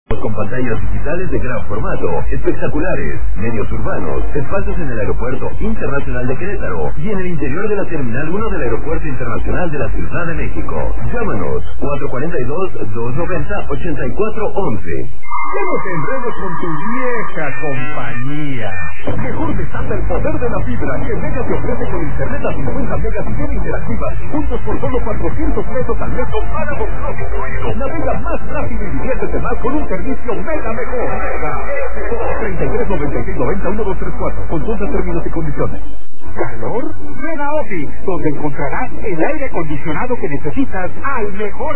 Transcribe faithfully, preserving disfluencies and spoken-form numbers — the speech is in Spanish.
Con pantallas digitales de gran formato, espectaculares, medios urbanos, espacios en el Aeropuerto Internacional de Querétaro y en el interior de la Terminal uno del Aeropuerto Internacional de la Ciudad de México. Llámanos cuatro cuatro dos, dos nueve cero, ocho cuatro uno uno. No nos enredes con tu vieja compañía. Mejor desata el poder de la fibra que Mega te ofrece con internet a cincuenta megas y cien interactivas, juntos por solo cuatrocientos pesos al mes con páramo incluido. Navega más rápido y diviértete más con un servicio Mega mejor. Mega treinta y tres noventa y seis noventa uno dos tres cuatro. Consulta términos y condiciones. ¿Calor? Ven a Office, donde encontrarás el aire acondicionado que necesitas al mejor